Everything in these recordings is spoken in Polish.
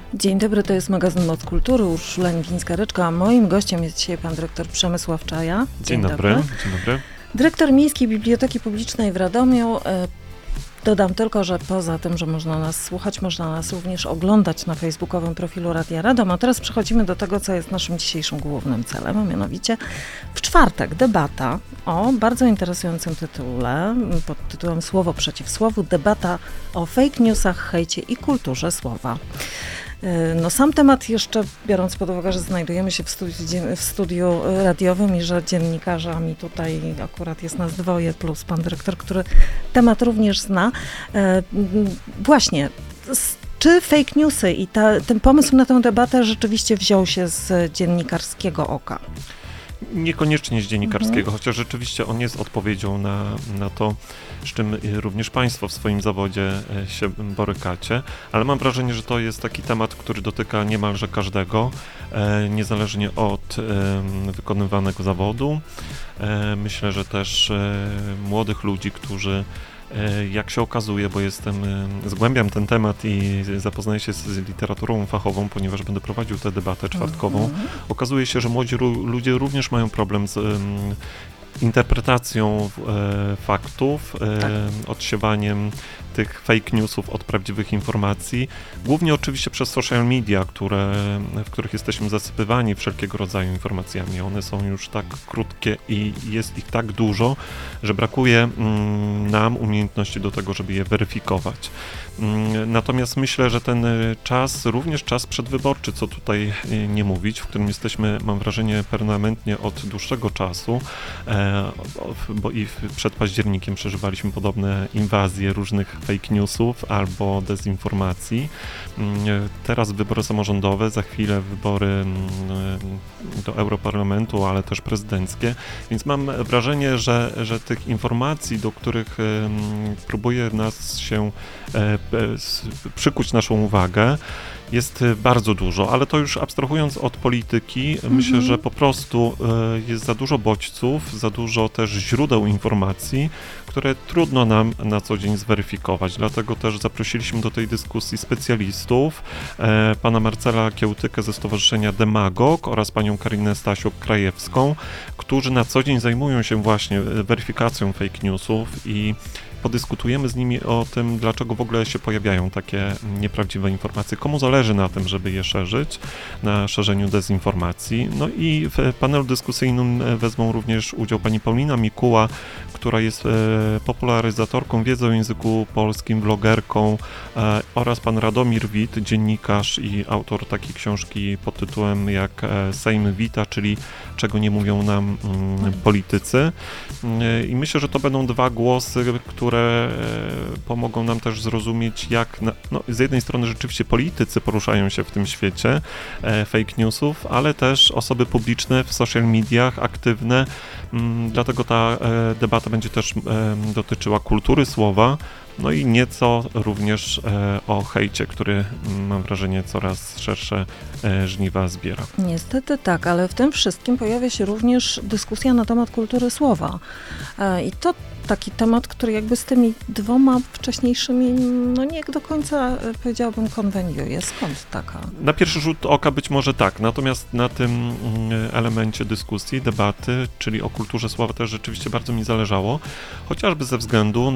Dzień dobry, to jest magazyn Moc Kultury, Urszula Niwińska-Ryczka, a moim gościem jest dzisiaj pan dyrektor Przemysław Czaja. Dzień dobry. Dzień dobry. Dyrektor Miejskiej Biblioteki Publicznej w Radomiu. Dodam tylko, że poza tym, że można nas słuchać, można nas również oglądać na facebookowym profilu Radia Radom. A teraz przechodzimy do tego, co jest naszym dzisiejszym głównym celem, a mianowicie w czwartek debata o bardzo interesującym tytule, pod tytułem Słowo przeciw słowu, debata o fake newsach, hejcie i kulturze słowa. No sam temat jeszcze, biorąc pod uwagę, że znajdujemy się w studiu radiowym i że dziennikarzami tutaj akurat jest nas dwoje, plus pan dyrektor, który temat również zna. Właśnie, czy fake newsy i ten pomysł na tę debatę rzeczywiście wziął się z dziennikarskiego oka? Niekoniecznie z dziennikarskiego, chociaż rzeczywiście on jest odpowiedzią na to, z czym również Państwo w swoim zawodzie się borykacie, ale mam wrażenie, że to jest taki temat, który dotyka niemalże każdego, niezależnie od wykonywanego zawodu. Myślę, że też młodych ludzi, którzy, jak się okazuje, bo zgłębiam ten temat i zapoznaję się z literaturą fachową, ponieważ będę prowadził tę debatę czwartkową, okazuje się, że młodzi ludzie również mają problem z interpretacją faktów, odsiewaniem tych fake newsów od prawdziwych informacji, głównie oczywiście przez social media, w których jesteśmy zasypywani wszelkiego rodzaju informacjami. One są już tak krótkie i jest ich tak dużo, że brakuje nam umiejętności do tego, żeby je weryfikować. Natomiast myślę, że ten czas, również czas przedwyborczy, co tutaj nie mówić, w którym jesteśmy, mam wrażenie, permanentnie od dłuższego czasu, bo i przed październikiem przeżywaliśmy podobne inwazje różnych fake newsów albo dezinformacji. Teraz wybory samorządowe, za chwilę wybory do Europarlamentu, ale też prezydenckie, więc mam wrażenie, że tych informacji, do których próbuje nas się przykuć naszą uwagę, jest bardzo dużo, ale to już abstrahując od polityki, myślę, że po prostu jest za dużo bodźców, za dużo też źródeł informacji, które trudno nam na co dzień zweryfikować. Dlatego też zaprosiliśmy do tej dyskusji specjalistów, pana Marcela Kiełtykę ze Stowarzyszenia Demagog oraz panią Karinę Stasiuk-Krajewską, którzy na co dzień zajmują się właśnie weryfikacją fake newsów i podyskutujemy z nimi o tym, dlaczego w ogóle się pojawiają takie nieprawdziwe informacje, komu zależy na tym, żeby je szerzyć, na szerzeniu dezinformacji. No i w panelu dyskusyjnym wezmą również udział pani Paulina Mikuła, która jest popularyzatorką wiedzy o języku polskim, blogerką, oraz pan Radomir Wit, dziennikarz i autor takiej książki pod tytułem jak Sejm Wita, czyli czego nie mówią nam politycy. I myślę, że to będą dwa głosy, które pomogą nam też zrozumieć, jak z jednej strony rzeczywiście politycy poruszają się w tym świecie fake newsów, ale też osoby publiczne w social mediach, aktywne. Dlatego ta debata będzie też dotyczyła kultury słowa, no i nieco również o hejcie, który, mam wrażenie, coraz szersze żniwa zbiera. Niestety tak, ale w tym wszystkim pojawia się również dyskusja na temat kultury słowa. I to taki temat, który jakby z tymi dwoma wcześniejszymi, nie do końca, powiedziałabym, konweniuje. Skąd taka? Na pierwszy rzut oka być może tak, natomiast na tym elemencie dyskusji, debaty, czyli o kulturze słowa też rzeczywiście bardzo mi zależało, chociażby ze względu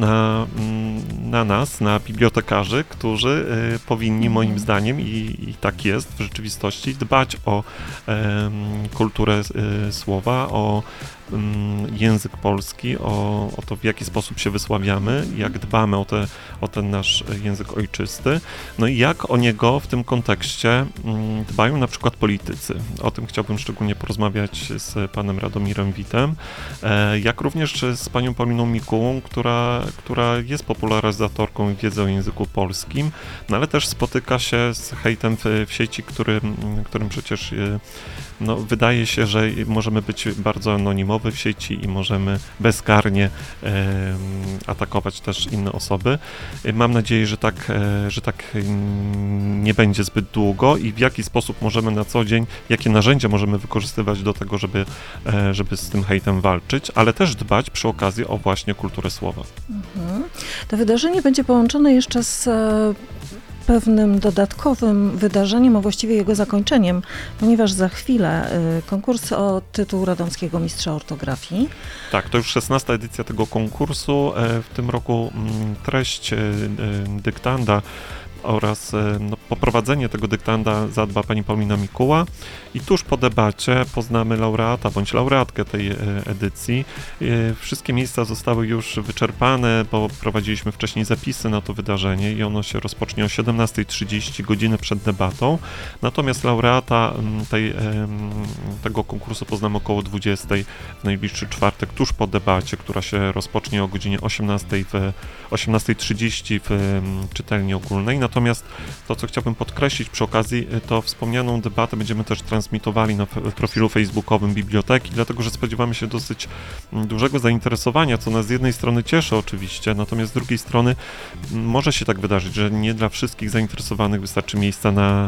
na nas, na bibliotekarzy, którzy powinni moim zdaniem, i tak jest w rzeczywistości, dbać o kulturę słowa, o język polski, o to, w jaki sposób się wysławiamy, jak dbamy o ten nasz język ojczysty, no i jak o niego w tym kontekście dbają na przykład politycy. O tym chciałbym szczególnie porozmawiać z panem Radomirem Witem, jak również z panią Pauliną Mikułą, która jest popularyzatorką wiedzy o języku polskim, no ale też spotyka się z hejtem w sieci, którym przecież wydaje się, że możemy być bardzo anonimowi w sieci i możemy bezkarnie atakować też inne osoby. Mam nadzieję, że tak nie będzie zbyt długo i w jaki sposób możemy na co dzień, jakie narzędzia możemy wykorzystywać do tego, żeby z tym hejtem walczyć, ale też dbać przy okazji o właśnie kulturę słowa. To wydarzenie będzie połączone jeszcze z pewnym dodatkowym wydarzeniem, a właściwie jego zakończeniem, ponieważ za chwilę konkurs o tytuł Radomskiego Mistrza Ortografii. Tak, to już 16. edycja tego konkursu. W tym roku treść dyktanda oraz poprowadzenie tego dyktanda zadba pani Paulina Mikuła i tuż po debacie poznamy laureata bądź laureatkę tej edycji. Wszystkie miejsca zostały już wyczerpane, bo prowadziliśmy wcześniej zapisy na to wydarzenie i ono się rozpocznie o 17:30, godzinę przed debatą. Natomiast laureata tego konkursu poznamy około 20:00 w najbliższy czwartek, tuż po debacie, która się rozpocznie o godzinie 18:30 w czytelni ogólnej. Natomiast to, co chciałbym podkreślić przy okazji, to wspomnianą debatę będziemy też transmitowali na profilu facebookowym biblioteki, dlatego że spodziewamy się dosyć dużego zainteresowania, co nas z jednej strony cieszy oczywiście, natomiast z drugiej strony może się tak wydarzyć, że nie dla wszystkich zainteresowanych wystarczy miejsca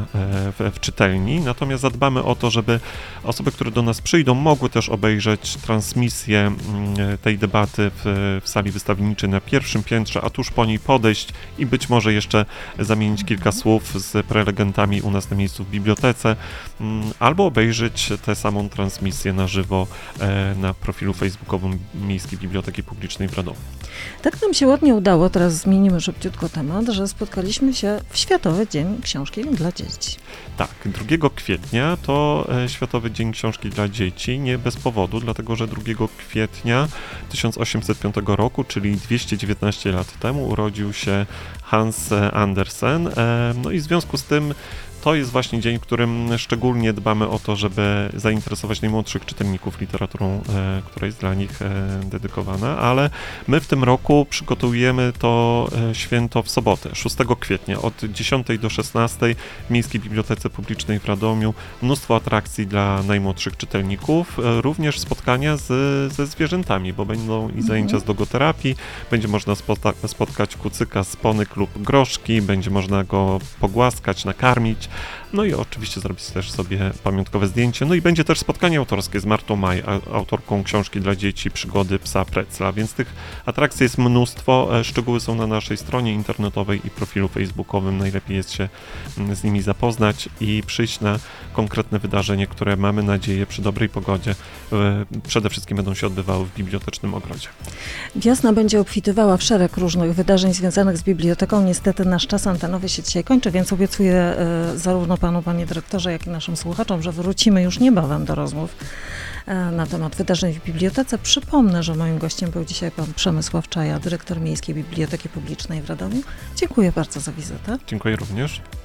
w czytelni, natomiast zadbamy o to, żeby osoby, które do nas przyjdą, mogły też obejrzeć transmisję tej debaty w sali wystawienniczej na pierwszym piętrze, a tuż po niej podejść i być może jeszcze zamienić kilka słów z prelegentami u nas na miejscu w bibliotece, albo obejrzeć tę samą transmisję na żywo na profilu facebookowym Miejskiej Biblioteki Publicznej w Radomiu. Tak nam się ładnie udało, teraz zmienimy szybciutko temat, że spotkaliśmy się w Światowy Dzień Książki dla Dzieci. Tak, 2 kwietnia to Światowy Dzień Książki dla Dzieci, nie bez powodu, dlatego że 2 kwietnia 1805 roku, czyli 219 lat temu, urodził się Hans Andersen. No i w związku z tym to jest właśnie dzień, w którym szczególnie dbamy o to, żeby zainteresować najmłodszych czytelników literaturą, która jest dla nich dedykowana, ale my w tym roku przygotujemy to święto w sobotę, 6 kwietnia, od 10 do 16 w Miejskiej Bibliotece Publicznej w Radomiu. Mnóstwo atrakcji dla najmłodszych czytelników, również spotkania ze zwierzętami, bo będą i zajęcia z dogoterapii, będzie można spotkać kucyka, sponyk lub groszki, będzie można go pogłaskać, nakarmić. No i oczywiście zrobić też sobie pamiątkowe zdjęcie. No i będzie też spotkanie autorskie z Martą Maj, autorką książki dla dzieci Przygody psa Precla, więc tych atrakcji jest mnóstwo. Szczegóły są na naszej stronie internetowej i profilu facebookowym. Najlepiej jest się z nimi zapoznać i przyjść na konkretne wydarzenie, które mamy nadzieję przy dobrej pogodzie przede wszystkim będą się odbywały w bibliotecznym ogrodzie. Wiosna będzie obfitywała w szereg różnych wydarzeń związanych z biblioteką. Niestety nasz czas antenowy się dzisiaj kończy, więc obiecuję zarówno panu, panie dyrektorze, jak i naszym słuchaczom, że wrócimy już niebawem do rozmów na temat wydarzeń w bibliotece. Przypomnę, że moim gościem był dzisiaj pan Przemysław Czaja, dyrektor Miejskiej Biblioteki Publicznej w Radomiu. Dziękuję bardzo za wizytę. Dziękuję również.